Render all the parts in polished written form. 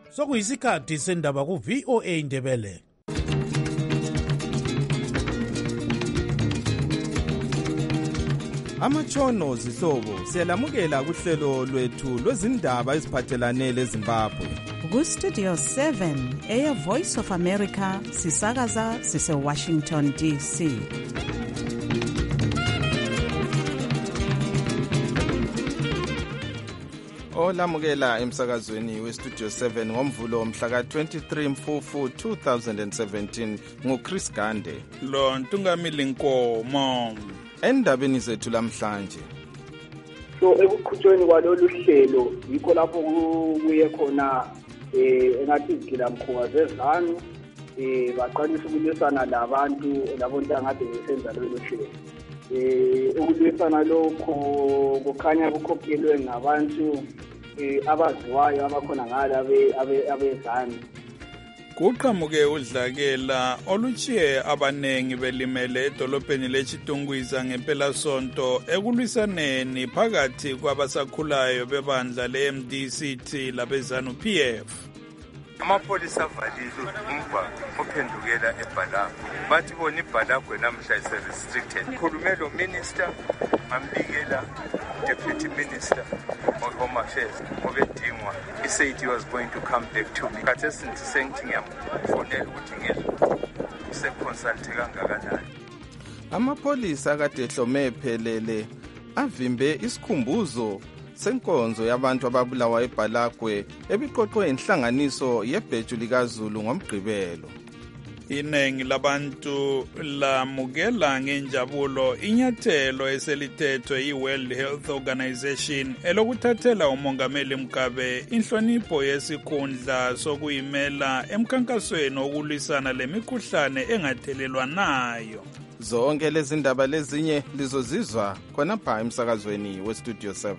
Sokuyisikhathi sendaba ku-VOA Indebele. Amatshono zihlobo siyalamukela kuhlelo lwethu lwezindaba eziphathelane leZimbabwe. Ku-Studio 7 eya Voice of America sisakaza sise-Washington DC. Olamukela emsakazweni we-Studio 7 ngomvulo mhla ka-23 Mfufu 2017 nguChris Gande. Lo Ntungamili Nkomo. Endabeni zethu lamhlanje. So ekuqhutshweni kwalolu hlelo yikho lapho kuye khona engathi izigilamkhuba zezanu baqalisa ukulwisana labantu labo ntangade besenza lolu hlelo. Ukulwisana lokho kukhanya kukhokhelwe ngabantu abaziwayo abakhona ngala abezanu. Kuqhamuke udlakela olutshiye abanengi belimele edolobheni leChitungwiza ngempelasonto ekulwisaneni phakathi kwabasakhulayo bebandla le-MDCT labezanu PF. Amapolisa avalile umgwaqo ophendukela eBhalagwe. Bathi bona iBhalagwe namhla ise-restricted. Khulume lo minister, ambikela deputy minister of Home Affairs obedingwa. He said he was going to come back to me. Khathesi sengithi ngiyamfonela ukuthi ngedlule useconsulte kangakanani. Amapolisa kade ehlome phelele avimbe isikhumbuzo senkonzo yabantu ababulawa eBhalagwe ebiqoqwe inhlanganiso yebheju likaZulu ngomgqibelo. Inengi labantu lamukela ngenjabulo inyathelo eselithethwe yi-World Health Organization elokuthathela umongameli Mugabe inhlonipho yesikhundla sokuyimela emkhankasweni wokulwisana lemikhuhlane engathelelwanayo. Zonke lezi ndaba lezinye lizozizwa khonapha emsakazweni we-Studio 7.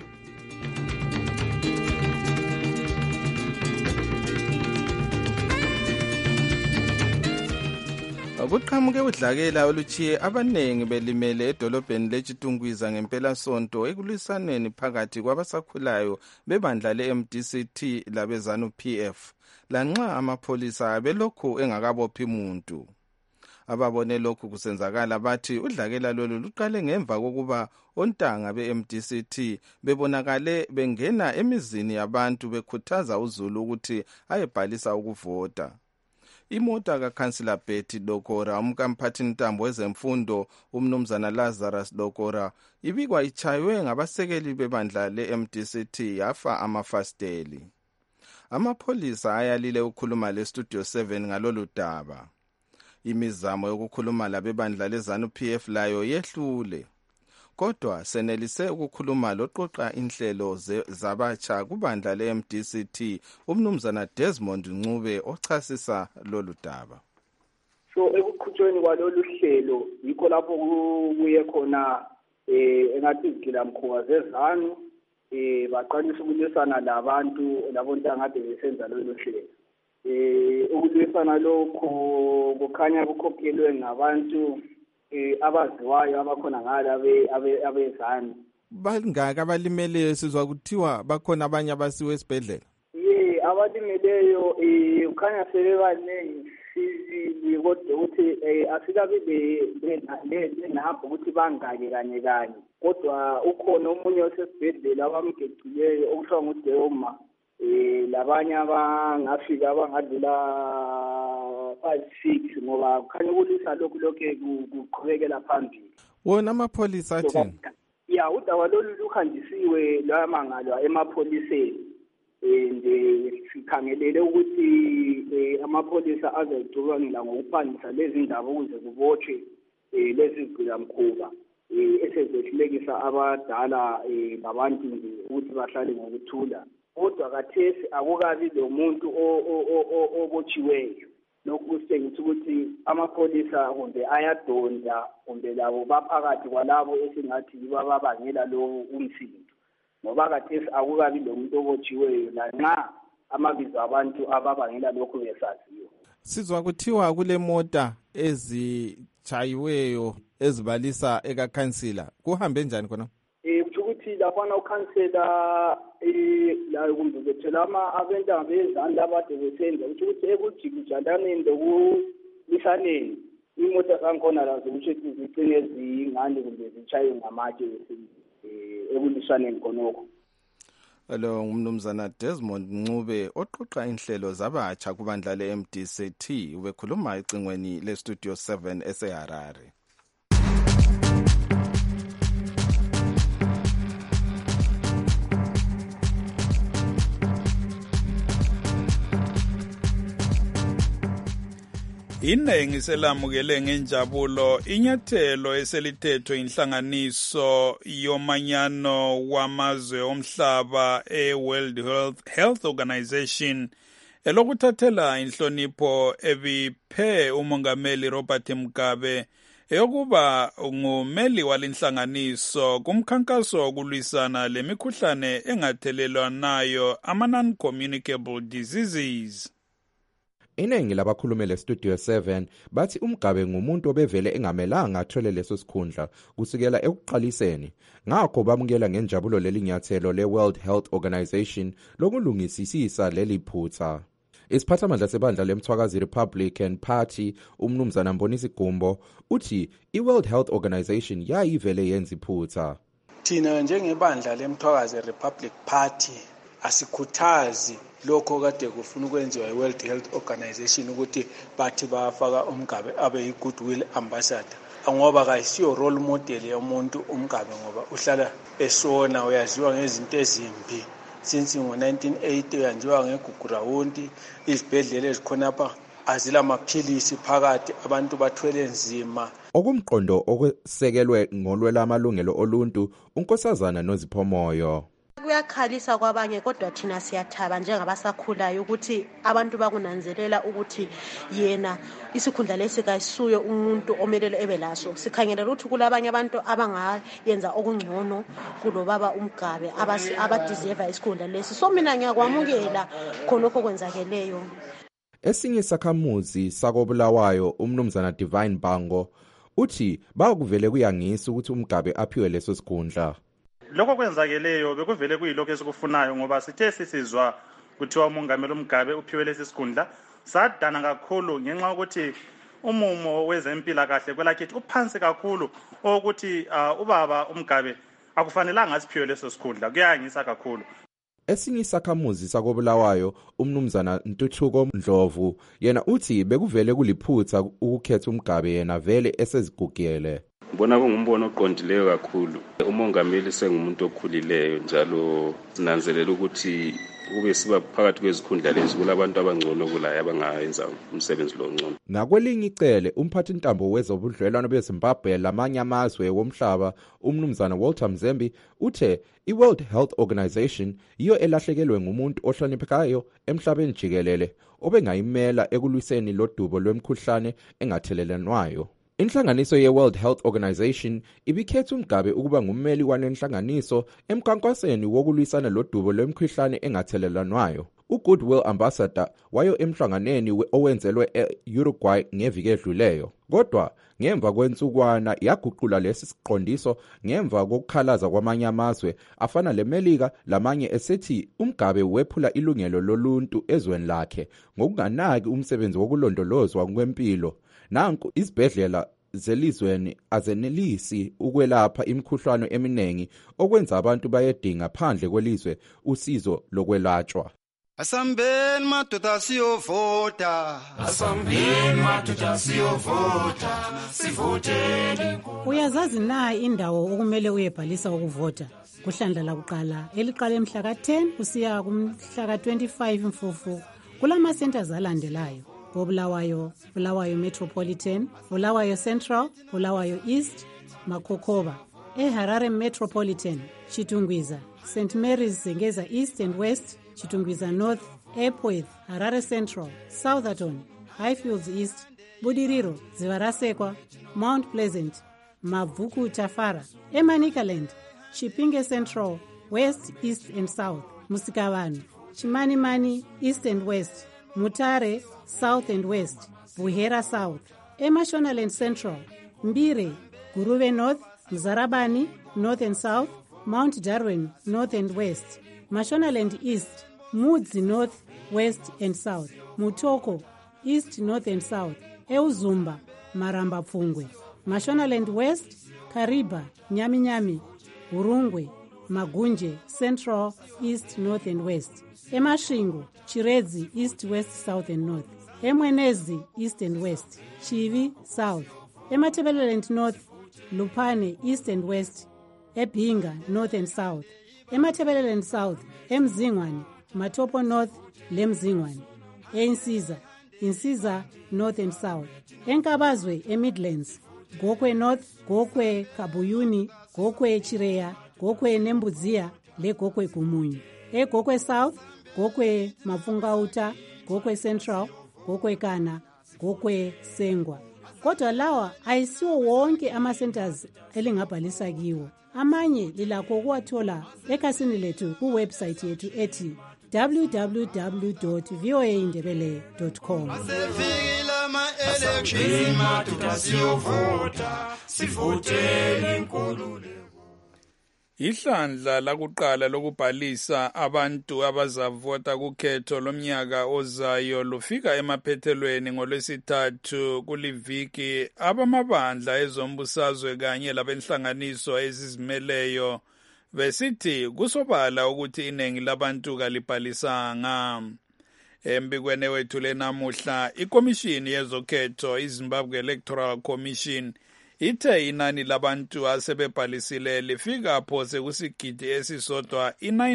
Kuqhamuke udlakela olutshiye abanengi belimele edolobheni leChitungwiza ngempelasonto ekulwisaneni phakathi kwabasakhulayo bebandla le-MDCT labezanu PF lanxa amapholisa belokhu engakabophi muntu. Ababone lokhu kusenzakala bathi udlakela lolu luqale ngemva kokuba ontanga be-MDCT bebonakale bengena emizini yabantu bekhuthaza uZulu ukuthi ayebhalisa ukuvota. Imota kaKhansila Betty Dokora umkamphathintambo wezemfundo umnumzana Lazarus Dokora ibikwa ichaywe ngabasekeli bebandla le-MDCT yafa amafasteli. Amapholisa ayalile ukukhuluma le-Studio 7 ngalolu daba. Imizamo yokukhuluma labebandla lezanu PF layo yehlule. Kodwa senelise ukukhuluma loqoqa inhlelo zabatsha kubandla le-MDCT umnumzana Desmond Ncube ochasisa lolu daba. So ekuqhutshweni kwalolu hlelo yikho lapho kuye khona engathi izigilamkhuba zezanu baqalisa ukulwisana labantu labo ntangade besenza lolu hlelo. Ukulwisana lokho kukhanya kukhokhelwe ngabantu abaziwayo abakhona ngala abezanu. Bangaki abalimeleyo sizwa kuthiwa bakhona abanye abasiwe esibhedlela? Abalimeleyo ukhanya sebebanengi sibili kodwa ukuthi asikabi benapho ukuthi bangaki kanye kodwa ukhona omunye osesibhedlela abamgecileyo okushiwa nguDeoma. Labanye abangafika abangadlula 5-6 ngoba kukhanya ukulisa lokhu kuqhubekela phambili. Wona amapholisa athini? Udaba lolu luhanjisiwe lwamangalwa emapholiseni sikhangelele ukuthi amapholisa azayicubangela ngokuphandisa lezi ndaba ukuze kubotshwe lezi zigilamkhuba esezehlulekisa abadala labantu nje ukuthi bahlale ngokuthula. Kodwa kathesi akukabi lo muntu obotshiweyo. Lokhu kusengisa ukuthi amapholisa kumbe ayadonda kumbe labo baphakathi kwalabo esingathi bababangela lo umsindo. Ngoba kathesi akukabi lo muntu obotshiweyo lanxa amabizo abantu ababangela lokhu besaziyo. Sizwa kuthiwa kule mota ezichayiweyo ezibalisa ekaKhansila. Kuhambe njani khona? Ukuthi ukuthi lafana ukhansela la kumbe bethela abenta bezandla abade besenza ukuthi ekujikijandaneni lokulisaneni imoto zankhona lazo ukuthi zicine zingani kumbe zitshaywe ngamatshe ekulisaneni khonokho. Lo ngumnumzana Desmond Ncube oqoqa inhlelo zabatsha kubandla le-MDCT ubekhuluma ecingweni le-Studio 7 eseHarare. Iningi selamukele ngenjabulo inyathelo eselithethwe inhlanganiso yomanyano wamazwe omhlaba e-World Health Organization elokuthathela inhlonipho ebiphe umongameli Robert Mugabe eyokuba ngumeli walinhlanganiso kumkhankaso wokulwisana lemikhuhlane engathelelwanayo ama-non-communicable diseases. Iningi labakhulume le-Studio 7 bathi uMgabe ngumuntu obevele engamelanga athole leso sikhundla kusukela ekuqaliseni. Ngakho bamukela ngenjabulo lelinyathelo le-World Health Organization lokulungisisisa leli phutha. Isiphathamandla sebandla lemthwakazi Republican Party umnumzana Mbonisi Gumbo uthi i-World Health Organization yayivele yenza iphutha. Thina njengebandla lemthwakazi Republic Party asikhuthazi lokho kade kufuna ukwenziwa i-World Health Organization ukuthi bathi bafaka uMgabe abe yi-goodwill ambassador ngoba kayisiyo role model yomuntu uMgabe ngoba uhlala esona uyaziwa ngezinto ezimbi since ngo-1980 uyanziwa ngegugurawundi izibhedlela ezikhonapha azila maphilisi phakathi abantu bathwele nzima. Okumqondo okusekelwe ngolwela amalungelo oluntu unkosazana Noziphomoyo. Kuyakhalisa kwabanye kodwa thina siyathaba njengabasakhulayo ukuthi abantu bakunanzelela ukuthi yena isikhundla lesi kayisuyo umuntu omelele ebelaso. Sikhangelela ukuthi kulabanye abantu abangayenza okungcono kulobaba uMgabe abadeserve isikhundla lesi. So mina ngiyakwamukela khonokho kwenzakeleyo. Esinye isakhamuzi sakobulawayo umnumzana Divine Bango uthi bakuvele kuyangisa ukuthi uMgabe aphiwe leso sikhundla. Lokho kwenzakeleyo bekuvele kuyilokho esikufunayo ngoba sithe sisizwa kuthiwa umongameli uMgabe uphiwe lesi sikhundla sadana kakhulu ngenxa ukuthi umumo wezempilakahle kwelakithi uphansi kakhulu ukuthi ubaba uMgabe akufanelanga asiphiwe leso sikhundla kuyangisa kakhulu. Esinye isakhamuzi sakobulawayo umnumzana Ntuthuko Ndlovu yena uthi bekuvele kuliphutha ukukhetha uMgabe yena vele esezigugele. Ngibona kungumbono oqondileyo kakhulu. Umongameli sengumuntu okhulileyo njalo sinanzelela ukuthi kube siba phakathi kwezikhundla lezi kulabantu abangcono kulaye abangayenza umsebenzi lo ngcono. Ngakwelinye icele umphathi intambo wezobudlelwano beZimbabwe lamanye amazwe womhlaba umnumzana Walter Mzembi uthe i-World Health Organization iyo elahlekelwe ngumuntu ohloniphekayo emhlabeni jikelele obengayimela ekulwiseni lodubo lwemikhuhlane engathelelanwayo. Inhlanganiso ye-World Health Organization ibikhetha uMgabe ukuba ngummeli walenhlanganiso emkhankasweni wokulwisana lodubo lwemikhuhlane engathelelanwayo. U-Goodwill Ambassador wayo emhlanganeni owenzelwe e-Uruguay ngeviki edluleyo. Kodwa ngemva kwensukwana yaguqula lesi siqondiso ngemva kokukhalaza kwamanye amazwe afana leMelika lamanye esethi uMgabe wephula ilungelo loluntu ezweni lakhe ngokunganaki umsebenzi wokulondolozwa kwempilo. Nanku izibhedlela zelizweni azenelisi ukwelapha imikhuhlane eminengi okwenza abantu bayedinga phandle kwelizwe usizo lokwelatshwa. Asambeni madoda siyovota. Asambeni madoda siyovota. Sivoteni. Uyazazi na indawo okumele uyebhalisa ukuvota? Kuhlandla lakuqala eliqala emhla ka-10 kusiya kumhla ka-25 Mfumfu kulama centers alandelayo. Bulawayo Metropolitan, Bulawayo Central, Bulawayo East, Makokoba. eHarare Metropolitan, Chitungwiza, St. Mary's Zengeza East and West, Chitungwiza North, Epworth, Harare Central, Southerton, Highfields East, Budiriro, Zivarasekwa, Mount Pleasant, Mavuku Tafara, Emanikaland, Chipinge Central, West, East and South, Musikavani, Chimanimani East and West, Mutare South and West, Buhera South, Emashonaland Central, Mbire, Guruve North, Mzarabani North and South, Mount Darwin, North and West, Mashonaland East, Mudzi North, West and South, Mutoko, East, North and South, Euzumba, Maramba Pfungwe, Mashonaland West, Kariba, Nyami, Urungwe, Magunje, Central, East, North and West, Emashingo, Chiredzi, East, West, South and North, Emwenezi, East and West, Chivi, South, Ematebeleland North, Lupane, East and West, Ebinga, North and South, Ematebeleland South, Emzingwane, Matopo North, Lemzingwane, Insiza, North and South, Enkabazwe, Midlands, Gokwe North, Gokwe Kabuyuni, Gokwe Chireya, Gokwe Nembuzia, Le Gokwe Kumunyu, Gokwe South, Gokwe Mafungauta, Gokwe Central, Gokwe Kana, Gokwe Sengwa. Kodwa lawa ayisiwo wonke ama-centers elingabhalisa kiwo. Amanye lilakho ukuwathola ekhasini lethu kuwebsite yethu ethi www.voaindebele.com. Masefikile ama-election madoda siyovota sivotele inkululeko. Ihlandla lakuqala lokubhalisa abantu abazavota kukhetho lomnyaka ozayo lufika emaphethelweni ngolwesithathu kuliviki. Abamabandla ezombusazwe kanye labenhlanganiso ezizimeleyo besithi kusobala ukuthi iningi labantu kalibhalisanga. Embikweni wethu lenamuhla ikomishini yezokhetho iZimbabwe Electoral Commission ithe inani labantu asebebhalisile lifika phose kusigidi esisodwa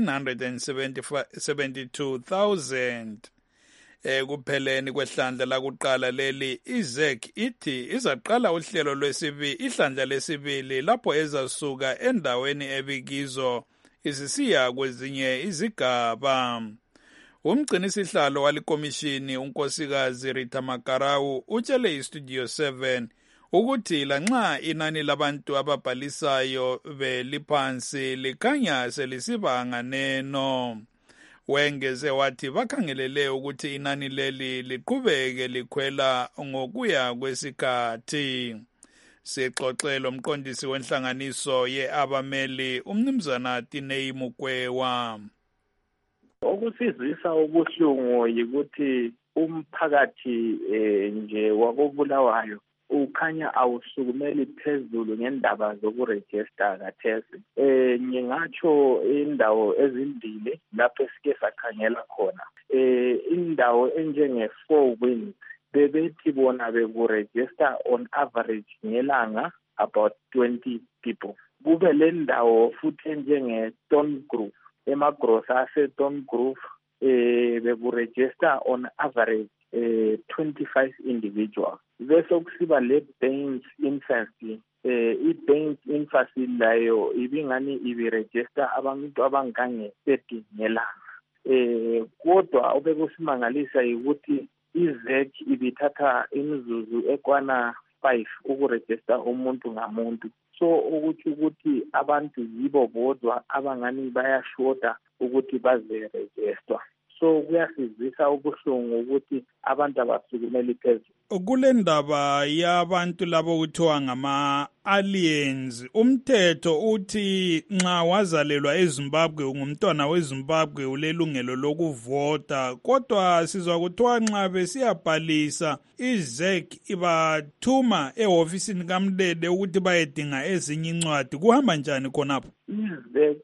i-972,000. Ekupheleni kwehlandla lakuqala leli iZEC ithi izaqala uhlelo ihlandla lesibili lapho ezasuka endaweni ebikizo isisiya kwezinye izigaba. Umgcinisihlalo walikomishini unkosikazi Rita Makarau utshele iStudio 7 ukuthi lanxa inani labantu ababhalisayo beliphansi likhanya selisiba nganeno. Wengeze wathi bakhangelele ukuthi inani leli liqhubeke likhwela ngokuya kwesikhathi. Sixoxelo umqondisi wenhlanganiso ye-abameli umnumzana Tinei Mukwewa. Okusizisa ubuhlungu yikuthi umphakathi nje wakobulawayo ukhanya awusukumeli phezulu ngendaba zokurejista kathesi. Ngingatsho indawo ezimbili lapho esike sakhangela khona. Indawo enjenge-4 Winds bebethi bona bekurejista on average ngelanga about 20 people. Kube le ndawo futhi enjenge-Stone Grove, emagrosa ase-Stone Grove bekurejista on average 25 individuals. Bese kusiba le Baines Infancy. I-Baines Infancy layo ibingani ibiregister abantu abangange-30 ngelanga. Kodwa obekusimangalisa ukuthi iZEC ibithatha imizuzu ekwana 5 ukuregister umuntu ngamuntu. So ukuthi abantu yibo bodwa abangani bayashoda ukuthi baze-register. So kuyasizisa ubuhlungu ukuthi abantu abasukumeli phezulu. Kule ndaba yabantu labo kuthiwa ngama-aliens, umthetho uthi nxa wazalelwa eZimbabwe ungumntwana weZimbabwe ulelungelo lokuvota, kodwa sizwa kuthiwa nxa besiyabhalisa iZEC ibathuma ehofisini kaMlele ukuthi bayedinga ezinye incwadi. Kuhamba njani khonapho? iZEC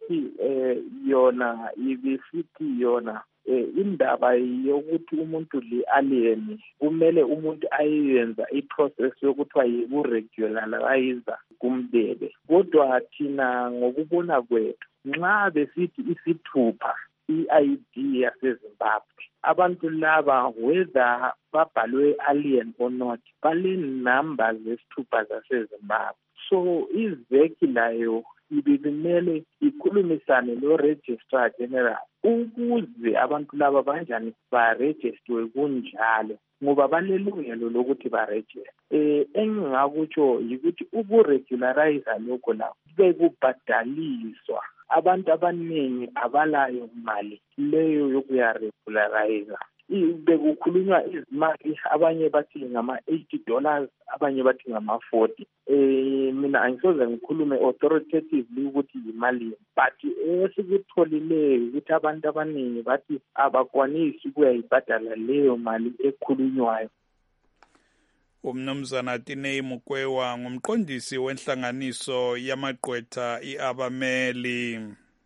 yona ibisithi yona indaba yokuthi umuntu li-alien kumele umuntu ayenza iprocess yokuthiwa yi-regularize kumdebe. Kodwa thina ngokubona kwethu nxa besithi isithupha i-ID yaseZimbabwe, abantu laba whether babhalwe alien or not bale-number zesithupha zaseZimbabwe. So iZEC layo ibimele ikhulumisane lo-Registrar General ukuze abantu laba banjani barejistiwe kunjalo ngoba balelungelo lokuthi barejister. Engingakutsho yikuthi ukuregularize lokho lapho bekubhadaliswa. Abantu abaningi abalayo imali leyo yokuyaregularize. bekukhulunywa izimali abanye bathi ngama-$80 abanye bathi ngama-40. Mina angisoze ngikhulume authoritatively ukuthi yimalini, but esikutholile ukuthi abantu abaningi bathi abakwanisi ukuyayibhadala leyo mali ekhulunywayo. Umnumzana Tinei Mukwewa ngumqondisi wenhlanganiso yamagqwetha iAbameli.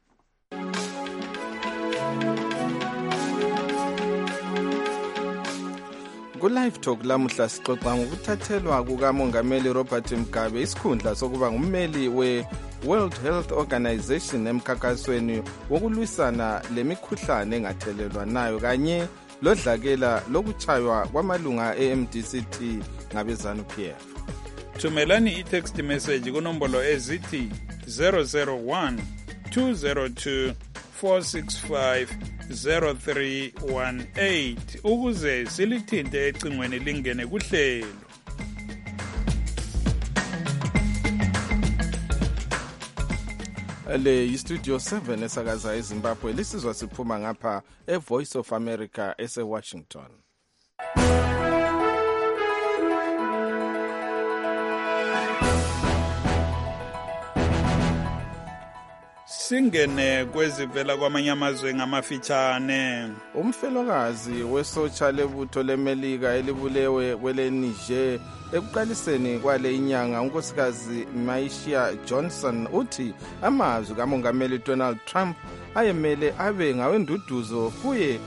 Ku-Live Talk lamuhla sixoxa ngokuthathelwa kukamongameli Robert Mugabe isikhundla sokuba ngummeli we-World Health Organization emkhankasweni wokulwisana lemikhuhlane engathelelwanayo kanye lodlakela lokutshaywa kwamalunga e-MDCT ngabe-ZANU-PF. Thumelani i-text message kunombolo ezithi 001 202 465-0318 ukuze silithinte ecingweni lingene kuhlelo. Le yi-Studio 7 esakaza eZimbabwe lisizwa siphuma ngapha e-Voice of America ese-Washington. Singene kwezivela kwamanye amazwe ngamafitshane. Umfelokazi wesotsha lebutho lemelika elibulewe kwele Niger ekuqaliseni kwale inyanga unkosikazi Maisha Johnson uthi amazwi kamongameli Donald Trump ayemele abe ngawenduduzo kuye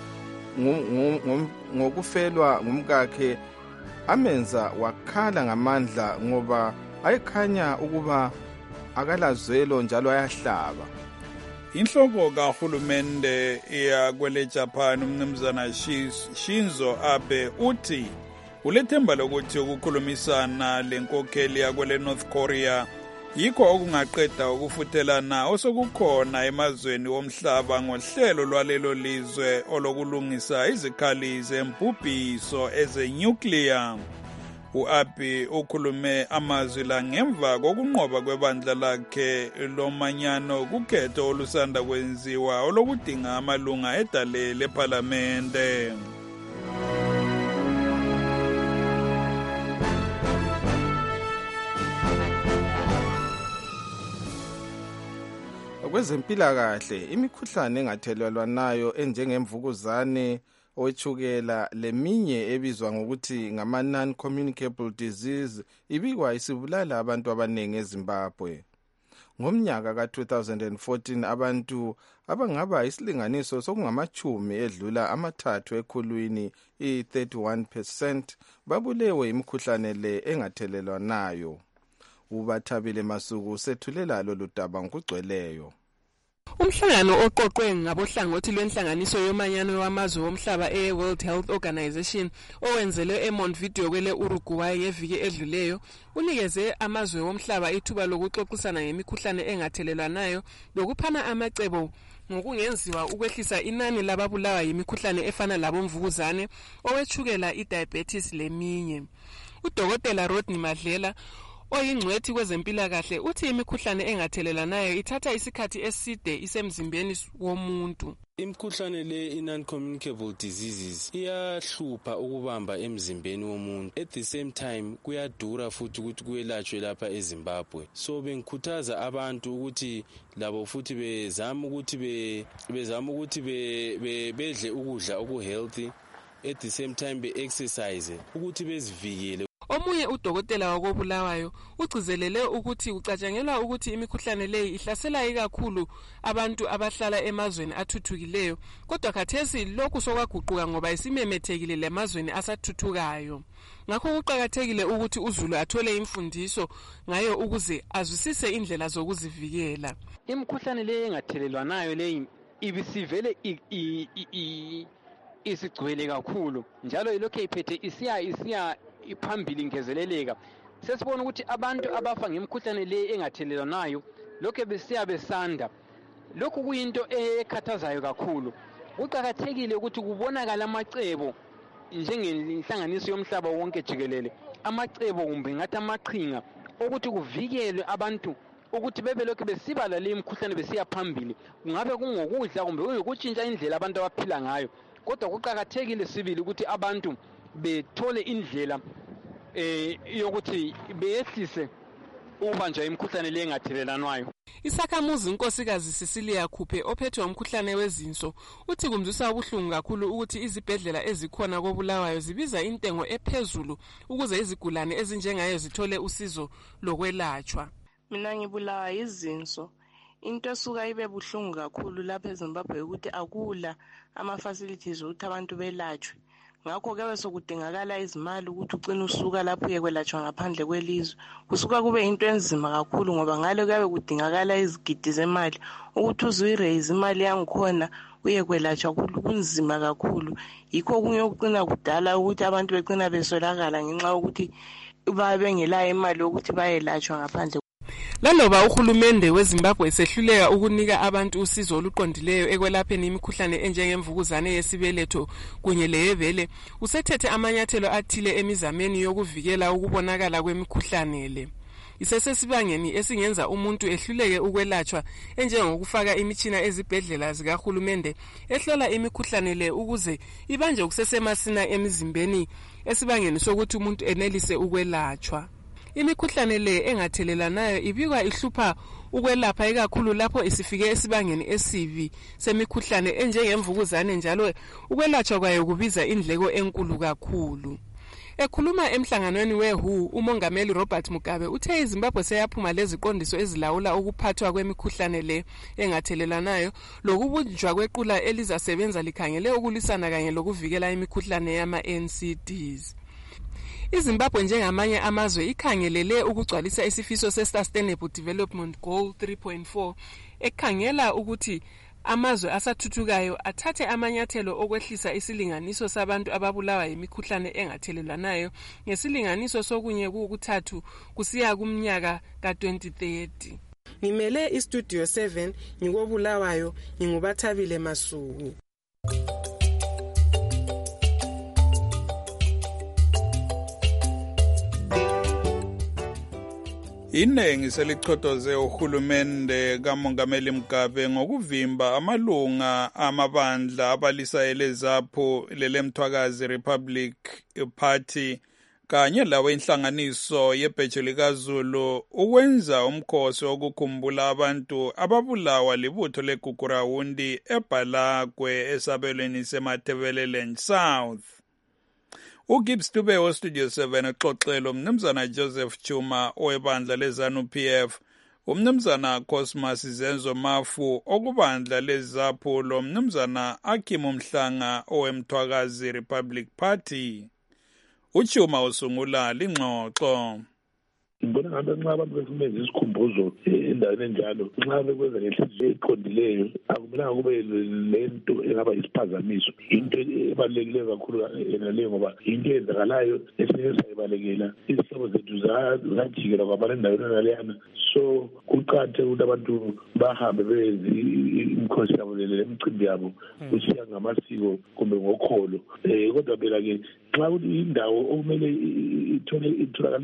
ngokufelwa ngumkakhe amenza wakhala ngamandla ngoba ayekhanya ukuba akalazwelo njalo ayahlaba. Inhloko kahulumende yakwele Japan umnumzana Shinzo Abe uthi ulethemba lokuthi ukukhulumisana lenkokheli yakwele North Korea yikho okungaqeda ukufuthelana osokukhona emazweni womhlaba ngohlelo lwalelo lizwe olokulungisa izikhali zembubhiso ezenuclear. U-Abe ukhulume amazwi la ngemva kokunqoba kwebandla lakhe lomanyano kukhetho olusanda kwenziwa olokudinga amalunga edale lephalamende. Kwezempilakahle imikhuhlane engathelelwanayo enjengemvukuzane owetshukela leminye ebizwa ngokuthi ngama non-communicable disease ibikwa isibulala abantu abaningi eZimbabwe. Ngomnyaka ka-2014 abantu abangaba isilinganiso sokungamachumi edlula amathathu ekhulwini i-31% babulewe imikhuhlane le engathelelwanayo. Ubathabile Masuku sethulela lolu daba ngokugcweleyo. Umhlangano oqoqwe ngabohlangothi lwenhlanganiso yomanyano wamazwe womhlaba e-World Health Organization owenzelwe eMontevideo kwele Uruguay ngeviki edluleyo unikeze amazwe womhlaba ithuba lokuxoxisana ngemikhuhlane engathelelwanayo lokuphana amacebo ngokungenziwa ukwehlisa inani lababulawa yimikhuhlane efana labomvukuzane, owetshukela, i-diabetes leminye. Udokotela Rodney Madlela oyingcwethi kwezempilakahle uthi imikhuhlane engathelelanayo ithatha isikhathi eside isemzimbeni womuntu. Imikhuhlane le non-communicable diseases iyahlupha ukubamba emzimbeni womuntu. At the same time kuyadura futhi ukuthi kuyelatshwe lapha eZimbabwe. So bengikhuthaza abantu ukuthi labo futhi bezama ukuthi bedle ukudla okuhealthy, at the same time be-exercise ukuthi bezivikele. Omunye udokotela wakobulawayo ugcizelele ukuthi ucatshangelwa ukuthi imikhuhlane leyi ihlasela ikakhulu abantu abahlala emazweni athuthukileyo, kodwa khathesi lokhu sokwaguquka ngoba isimemethekile lemazweni asathuthukayo. Ngakho kuqakathekile ukuthi uzulu athole imfundiso ngayo ukuze azwisise indlela zokuzivikela. Imikhuhlane leyi engathelelwanayo leyi ibisivele isigcwele kakhulu njalo ilokho iphethe isiya iphambili ngezeleleka. Sesibona ukuthi abantu abafa ngemikhuhlane le engathelelwanayo lokho besiya besanda. Lokhu kuyinto ekhathazayo kakhulu. Kuqakathekile ukuthi kubonakala amacebo njengenhlanganiso yomhlaba wonke jikelele, amacebo kumbe ngathi amaqhinga ukuthi kuvikelwe abantu ukuthi bebe lokho besibala le imikhuhlane besiya phambili. Kungabe kungokudla kumbe ukutshintsha indlela abantu abaphila ngayo kodwa kuqakathekile sibili ukuthi abantu bethole indlela yokuthi beyehlise ukubanjwa imikhuhlane le engathelelanwayo. Isakhamuzi unkosikazi Cecilia Khuphe ophethwe umkhuhlane wezinso uthi kumzwisa ubuhlungu kakhulu ukuthi izibhedlela ezikhona koBulawayo zibiza intengo ephezulu ukuze izigulane ezinjengayo zithole usizo lokwelatshwa. Mina ngibulawa izinso. Into esuka ibe buhlungu kakhulu lapha eZimbabwe ukuthi akula ama-facilities ukuthi abantu belatshwe. Ngakho ke sokudingakala izimali ukuthi ucine usuka lapho uyekwelatshwa ngaphandle kwelizwe. Kusuka kube into enzima kakhulu ngoba ngale kuyabe kudingakala izigidi zemali ukuthi uzuyiraise imali yangikhona uyekwelatshwa kunzima kakhulu. Yikho kunye ukucina kudala ukuthi abantu becina beswelakala ngenxa yokuthi babengelayo imali yokuthi bayelatshwa ngaphandle. Laloba uhulumende weZimbabwe esehluleka ukunika abantu usizo oluqondileyo ekwelapheni imikhuhlane enjengemvukuzane yesibeletho kunye leyevele, usethethe amanyathelo athile emizameni yokuvikela ukubonakala kwemikhuhlane le. Isesesibangeni esingenza umuntu ehluleke ukwelatshwa enjengokufaka imitshina ezibhedlela zikahulumende ehlola imikhuhlane le ukuze ibanje kusesemasina emizimbeni esibangeni sokuthi umuntu enelise ukwelatshwa. Imikhuhlane le engathelelanayo ibikwa ihlupha ukwelapha ikakhulu lapho isifike esibangeni esibi semikhuhlane enjengemvukuzane, njalo ukwelatshwa kwayo kubiza indleko enkulu kakhulu. Ekhuluma emhlanganweni weWHO, umongameli Robert Mugabe uthe iZimbabwe seyaphuma leziqondiso ezilawula ukuphathwa kwemikhuhlane le engathelelanayo lokubunjwa kwequla elizasebenza likhangele ukulwisana kanye lokuvikela imikhuhlane yama-NCDs. iZimbabwe njengamanye amazwe ikhangelele ukugcwalisa isifiso se-Sustainable Development Goal 3.4 ekhangela ukuthi amazwe asathuthukayo athathe amanyathelo okwehlisa isilinganiso sabantu ababulawa yimikhuhlane engathelelanayo ngesilinganiso sokunye kukuthathu kusiya kumnyaka ka-2030. Ngimele iStudio 7 ngikobulawayo ngingubathabile Masuku. Inengi selichothoze uhulumende kaMongameli Mugabe ngokuvimba amalunga amabandla abalisayele ZAPU lelemthwakazi Republic Party kanye lawe inhlanganiso yebhejo likaZulu ukwenza umkhosi wokukhumbula abantu ababulawa libutho leGugurawundi eBhalakwe esabelweni seMatabeleland South. uGibbs Dube weStudio 7 exoxelo umnumzana Joseph Chuma owebandla leZANU-PF, umnumzana Cosmas Zenzo Mafu okubandla leZAPU lo umnumzana Akim Mhlanga owemthwakazi Republic Party. Uchuma usungula lingxoxo. Ngibona ngabe nxa abantu befuneza isikhumbuzo endaweni enjalo nxa bekwenza ngenhliziyo eqondileyo akumelanga kube lento engaba isiphazamiso. Into ebalulekile kakhulu enaleyo ngoba into eyenzakalayo esinye sayibalekela izihlobo zethu zajikela kwabana endaweni enaleyana. So kuqakathekile ukuthi abantu bahambe benze imikhosi yabo lemicimbi yabo kusiya ngamasiko kumbe ngokholo. Kodwa phela-ke nxa ukuthi indawo okumele itholakala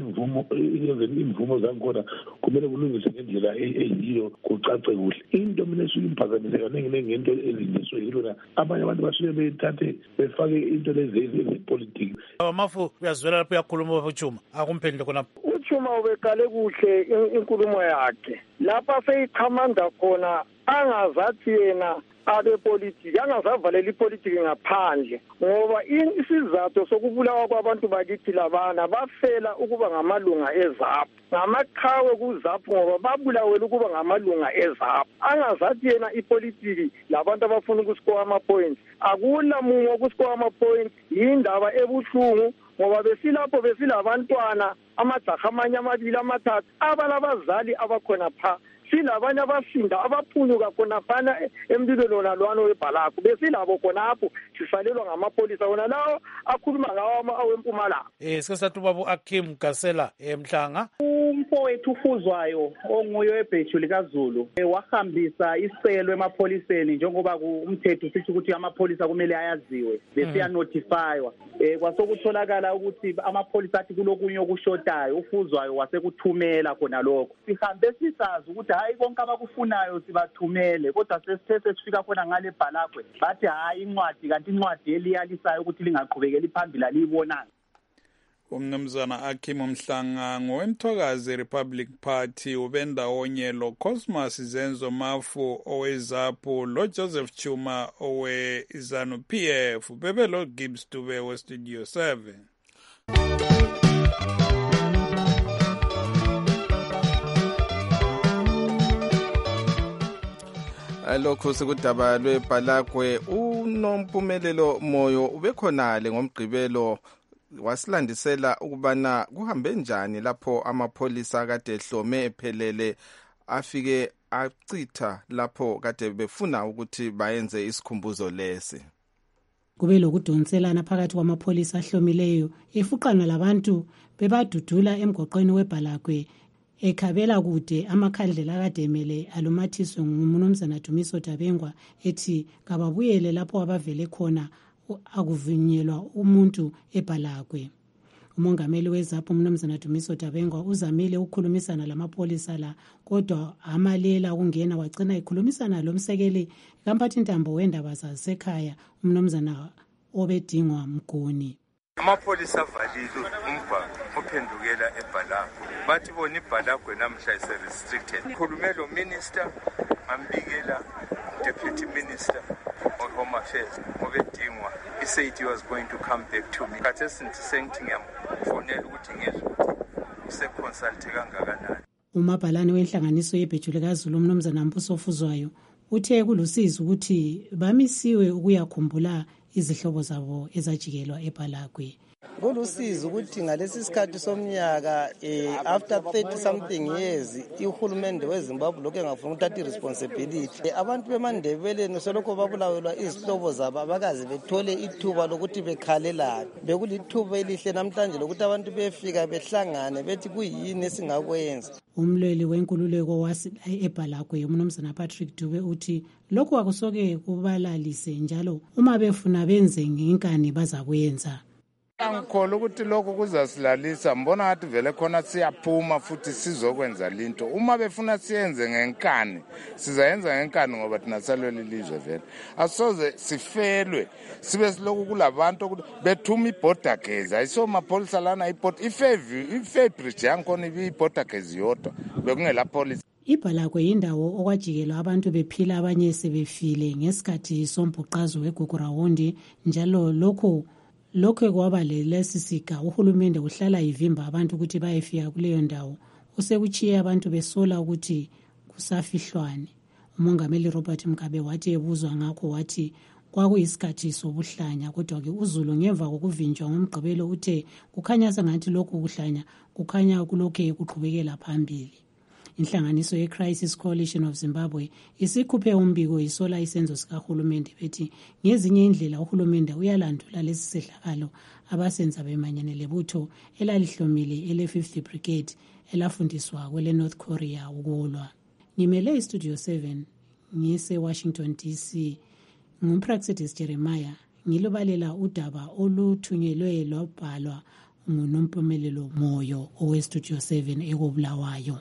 imvumo zakhona kumele kulungiswe ngendlela eyiyo kucace kuhle. Into mina esuke imphazamise kaningi ngento ezingeswe yilona abanye abantu basuke bethathe befake into lezi ezepolitiki. Mafu uyazwela lapho uyakhuluma uChuma akumphendule khonapho. uChuma ubeqale kuhle inkulumo yakhe lapha seyichamanda khona angazathi yena abepolitiki angazavalela ipolitiki ngaphandle ngoba isizathu sokubulawa kwabantu bakithi labana bafela ukuba ngamalunga eZAPU ngamaqhawe kuZAPU ngoba babulawela ukuba ngamalunga eZAPU. Angazathi yena ipolitiki labantu abafuna ukusikowa ama-points akula munye wokusikowa ama-points. Yindaba ebuhlungu ngoba besilapho besilabantwana amajaha amanye amabili amathathu abalabazali abakhona pha. Silabanye abasinda abaphunyuka khona phana emlilweni nalwana weBhalakwe besilabo khonapho sisalelwa ngamapolisa wona lawo akhuluma ngawo awempumalanga. Sike sathi ubaba Akim Gasela Mhlanga umfowethu uFuzwayo onguye webheju likaZulu wahambisa isicelo emapholiseni njengoba umthetho sithi ukuthi amapholisa kumele ayaziwe bese notifywa kwasokutholakala ukuthi amapholisa athi kulokunye okushotayo uFuzwayo wasekuthumela khona lokho sihambe sisazi ukuthi hayi konke abakufunayo sibathumele kodwa sesithe sifika khona ngale Bhalagwe bathi hayi incwadi kanti incwadi eliyalisayo ukuthi lingaqhubekeli phambili aliyibonanga. Umnumzana Akim Mhlanga ngowemthokazi Republic Party ubendawonye lo Cosmas Zenzo Mafu oweZAPU lo Joseph Chuma owe ZANU PF bebelo Gibbs Dube we Studio 7. Lokho sekudaba lweBhalagwe uNompumelelo Moyo ubekhonale ngomgqibelo wasilandisela ukubana kuhambe njani lapho amapholisa kade ehlome ephelele afike acitha lapho kade befuna ukuthi bayenze isikhumbuzo lesi. Kube lokudonselana phakathi kwamapholisa ahlomileyo efuqana labantu bebadudula emgoqweni weBhalagwe ekhabela kude amakhandlela akademele alumathiswe ngumnumzana Dumiso Dabengwa ethi kababuyele lapho abavele khona akuvunyelwa umuntu eBhalagwe. Umongameli weZAPU umnumzana Dumiso Dabengwa uzamile ukukhulumisana lamapholisa la kodwa amalela ukungena wagcina ekhulumisana lomsekeli kaMphathintambo wendaba zasekhaya umnumzana Obedingwa Mguni. Amapholisa avalile umbhalo ophendukela eBhalagwe bathi bona iBhalagwe namhla ise-restricted. Khulume lo minister ambikela deputy minister of Home Affairs Obedingwa. He said he was going to come back to me. Khathesi sengithi ngiyamfonela ukuthi ngizwe ukuthi useconsulte kangakanani. Umabhalane wenhlanganiso yebheju likaZulu umnumzana Mbuso Fuzwayo uthe kulusizi ukuthi bamisiwe ukuyakhumbula izihlobo zabo ezajikelwa eBhalagwe. Kulusizi ukuthi ngalesi sikhathi somnyaka after 30 something years uhulumende weZimbabwe lokho engafuna ukuthatha iresponsibility abantu beMandebeleni solokho babulawelwa izihlobo zabo abakazi bethole ithuba lokuthi bekhalelana bekulithuba elihle namhlanje lokuthi abantu befika behlangane bethi kuyini esingakwenza. Umlweli wenkululeko wasi eBhalagwe umnumzana Patrick Dube uthi lokho akusoke kubalalise njalo uma befuna benze ngenkani bazakuyenza. Angikholwa ukuthi lokho kuzasilalisa mbona ngathi vele khona siyaphuma futhi sizokwenza linto uma befuna siyenze ngenkani sizayenza ngenkani ngoba thina salwela ilizwe vele asoze sifelwe sibe siloku kulabantu bethuma iborder gaze ayiso mapholisa lana ifebridge yankhona iborder gaze yodwa bekungela police. iBhalagwe yindawo okwajikelwa abantu bephila abanye sebefile ngesikhathi sombhuqazo weGugurawundi njalo lokho kwaba lelesisiga uhulumende uhlala ivimba abantu ukuthi bayefika kuleyo ndawo usekuchiye abantu besola ukuthi kusafihlwane. Umongameli Robert Mugabe wathi ebuzwa ngakho wathi kwakuyisikhathi sobuhlanya kodwa ke uZulu ngemva kokuvinjwa ngomgqibelo uthe kukhanya sengathi lokho kuhlanya kukhanya kulokho kuqhubekela phambili. Inhlanganiso ye-Crisis Coalition of Zimbabwe isikhuphe umbiko isola isenzo sikahulumende bethi ngezinye indlela uhulumende uyalandula lesi sehlakalo abasenza bemanyane lebutho elalihlomile ele-50 Brigade elafundiswa kwele North Korea ukulwa. Ngimele iStudio 7 ngise-Washington DC ngumPraxedis Jeremiah ngilobalela udaba oluthunyelwe lwabhalwa nguNompumelelo Moyo oweStudio 7 ekobulawayo.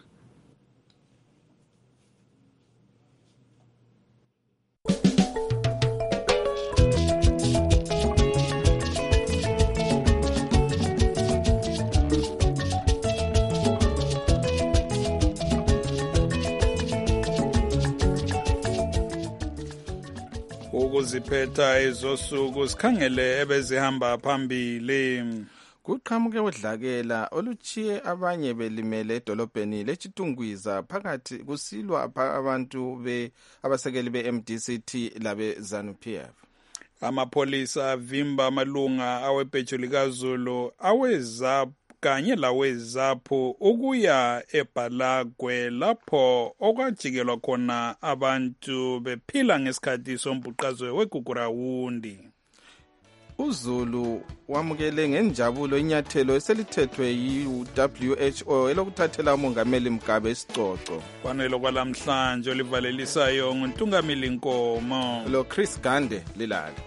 Ukuziphetha ezosuku sikhangele ebezihamba phambili. Kuqhamuke udlakela oluchiye abanye belimele edolobheni leChitungwiza phakathi kusilwa abantu abasekeli beMDCT labe ZANU-PF. Amapholisa avimba amalunga awebheju likaZulu aweZAPU kanye laweZAPU ukuya eBhalagwe lapho okwajikelwa khona abantu bephila ngesikhathi sombhuqazwe weGugurawundi. uZulu wamukele ngenjabulo inyathelo eselithethwe yi-WHO elokuthathela umongameli Mugabe isicoco. Kwanelo kwalamhlanje olivalelisayo nguNtungamili Nkomo lo Chris Gande lilala.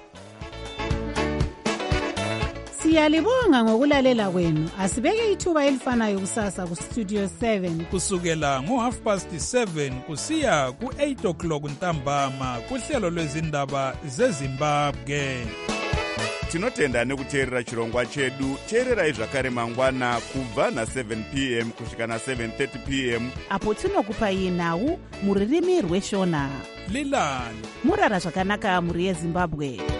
Siyalibonga ngokulalela kwenu. Asibeke ithuba elifanayo kusasa ku Studio 7 kusukela ngo7:30 kusiya ku8:00 ntambama kuhlelo lwezindaba zeZimbabwe. Tinotenda nekuteerera chirongwa chedu. Teererai zvakare mangwana kubva na7 p.m. kusvika na7:30 p.m. apo tinokupai nhau muririmi rweshona. Lilani murara zvakanaka muri yeZimbabwe.